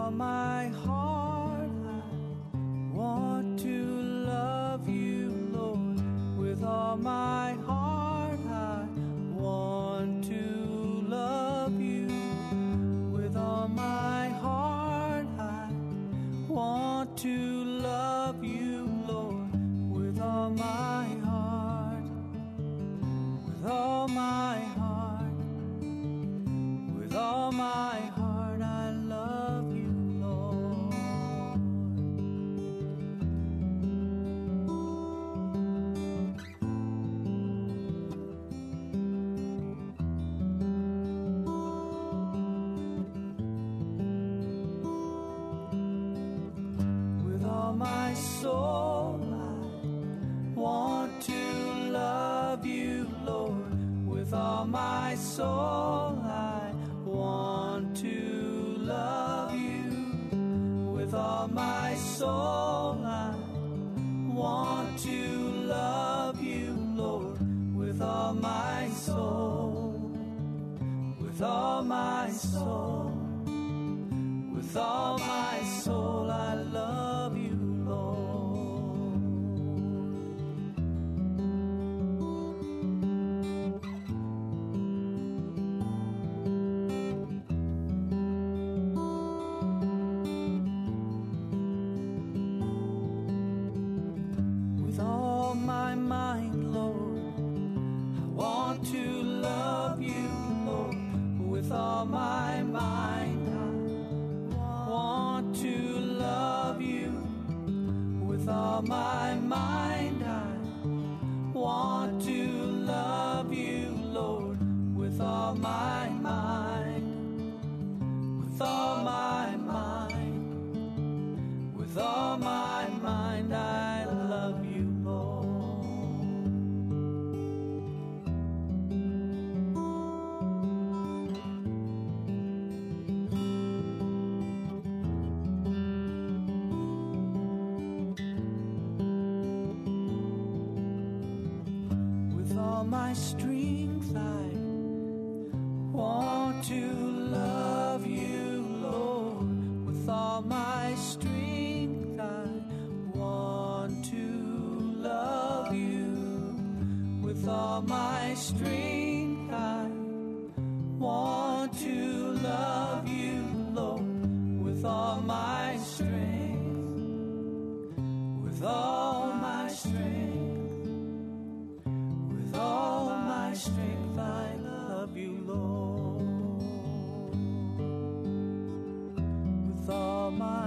all my heart I want to love you, Lord. With all my heart I want to love you. With all my heart I want to love you, Lord. With all my heart, with all my heart, with all my heart I love you, Lord. With all my soul I want to love you, Lord. With all my soul I want to love you. With all my soul I want to love you, Lord. With all my soul, with all my soul, with all my soul I love you, Lord. With all my mind, Lord, I want to love you, Lord. With all my mind, I want to love you. With all my mind, I want to love you, Lord. With all my mind, with all my mind, with all my mind, I love you, Lord. With all my strength I want to love you, Lord. With all my strength I want to love you. With all my strength I want to love you, Lord. With all my strength, with all my strength, with all my strength I love you, Lord. With all my